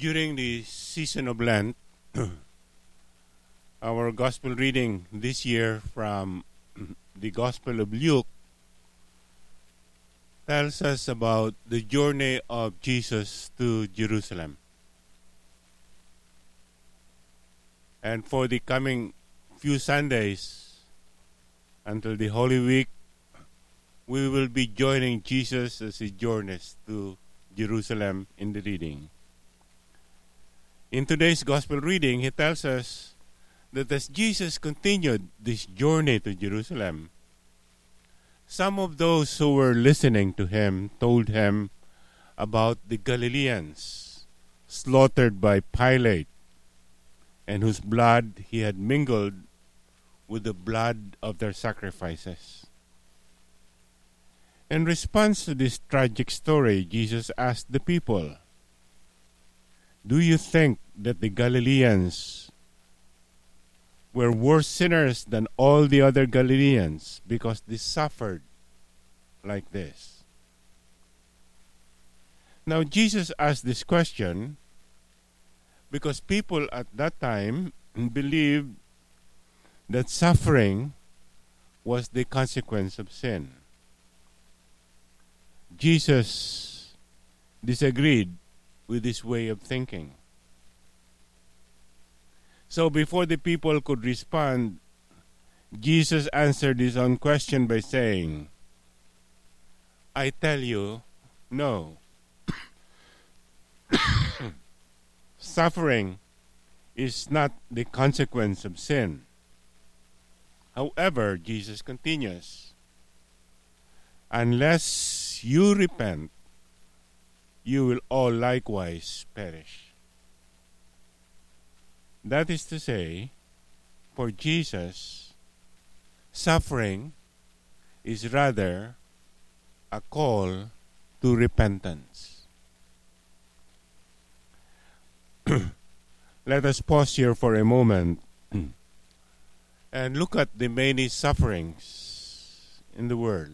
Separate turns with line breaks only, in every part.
During the season of Lent, our gospel reading this year from the Gospel of Luke tells us about the journey of Jesus to Jerusalem. And for the coming few Sundays until the Holy Week, we will be joining Jesus as he journeys to Jerusalem in the reading. In today's gospel reading, he tells us that as Jesus continued this journey to Jerusalem, some of those who were listening to him told him about the Galileans slaughtered by Pilate and whose blood he had mingled with the blood of their sacrifices. In response to this tragic story, Jesus asked the people, "Do you think that the Galileans were worse sinners than all the other Galileans because they suffered like this?" Now, Jesus asked this question because people at that time believed that suffering was the consequence of sin. Jesus disagreed with this way of thinking. So before the people could respond, Jesus answered his own question by saying, "I tell you, no. Suffering is not the consequence of sin." However, Jesus continues, "Unless you repent, you will all likewise perish." That is to say, for Jesus, suffering is rather a call to repentance. Let us pause here for a moment and look at the many sufferings in the world.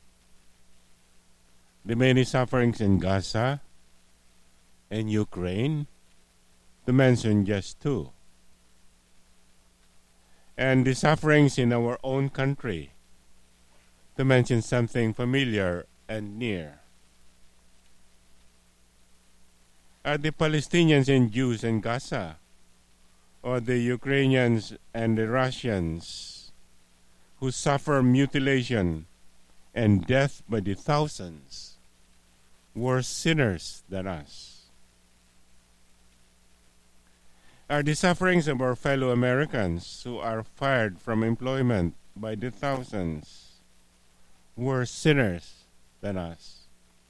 The many sufferings in Gaza and Ukraine, to mention just two. And the sufferings in our own country, to mention something familiar and near. Are the Palestinians and Jews in Gaza, or the Ukrainians and the Russians who suffer mutilation and death by the thousands, worse sinners than us? Are the sufferings of our fellow Americans who are fired from employment by the thousands worse sinners than us?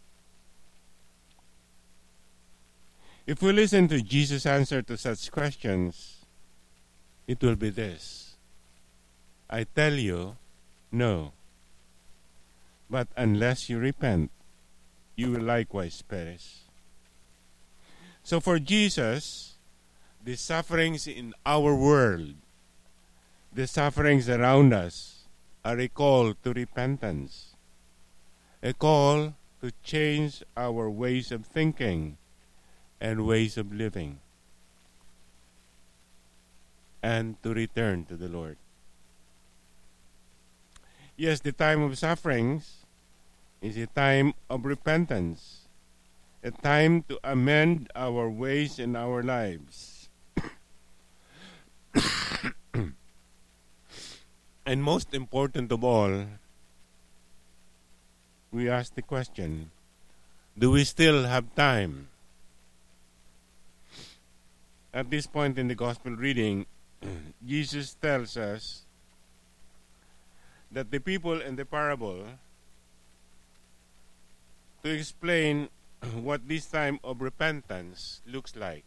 If we listen to Jesus' answer to such questions, it will be this: "I tell you, no. But unless you repent, you will likewise perish." So for Jesus, the sufferings in our world, the sufferings around us, are a call to repentance, a call to change our ways of thinking and ways of living, and to return to the Lord. Yes, the time of sufferings is a time of repentance, a time to amend our ways in our lives. And most important of all, we ask the question, do we still have time? At this point in the gospel reading, Jesus tells us that the people in the parable, to explain what this time of repentance looks like.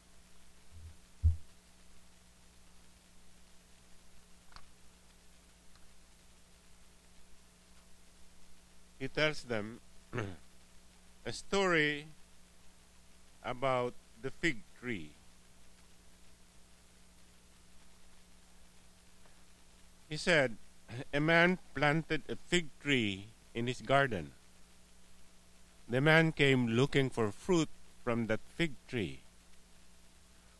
He tells them a story about the fig tree. He said, a man planted a fig tree in his garden. The man came looking for fruit from that fig tree,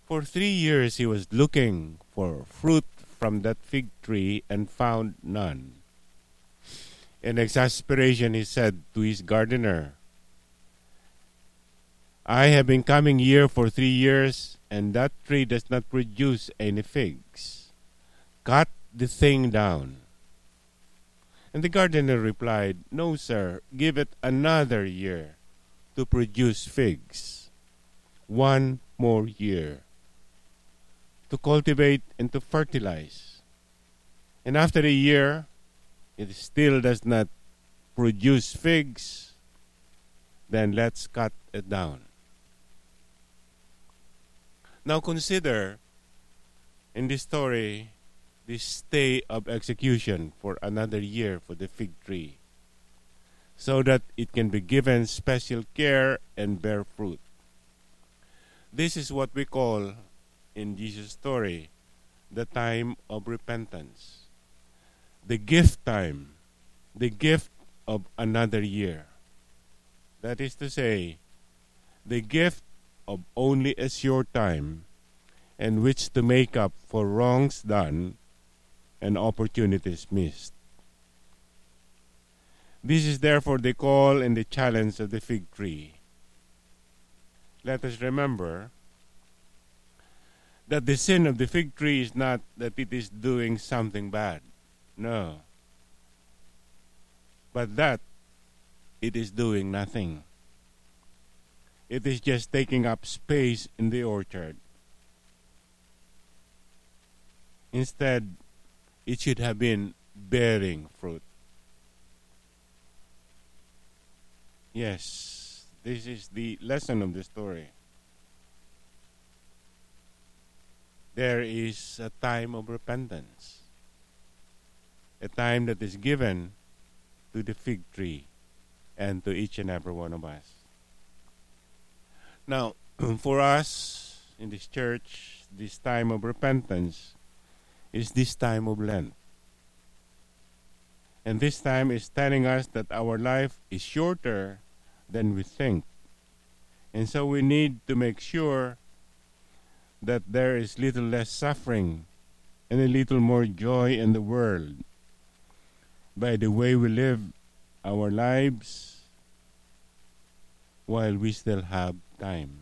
For 3 years he was looking for fruit from that fig tree and found none. In exasperation he said to his gardener, I have been coming here for 3 years, and that tree does not produce any figs. Cut the thing down. And the gardener replied, No, sir, give it another year to produce figs. 1 more year to cultivate and to fertilize. And after a year, it still does not produce figs, then let's cut it down. Now consider in this story this stay of execution for another year for the fig tree, so that it can be given special care and bear fruit. This is what we call in Jesus' story the time of repentance, the gift time, the gift of another year. That is to say, the gift of only a short time in which to make up for wrongs done and opportunities missed. This is therefore the call and the challenge of the fig tree. Let us remember that the sin of the fig tree is not that it is doing something bad. No. But that it is doing nothing. It is just taking up space in the orchard. Instead, it should have been bearing fruit. Yes, this is the lesson of the story. There is a time of repentance, a time that is given to the fig tree and to each and every one of us. Now, for us in this church, this time of repentance is this time of Lent. And this time is telling us that our life is shorter than we think. And so we need to make sure that there is little less suffering and a little more joy in the world by the way we live our lives while we still have time.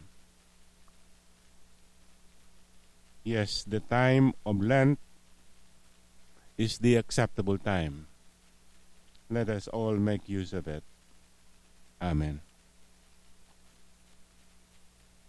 Yes, the time of Lent is the acceptable time. Let us all make use of it. Amen.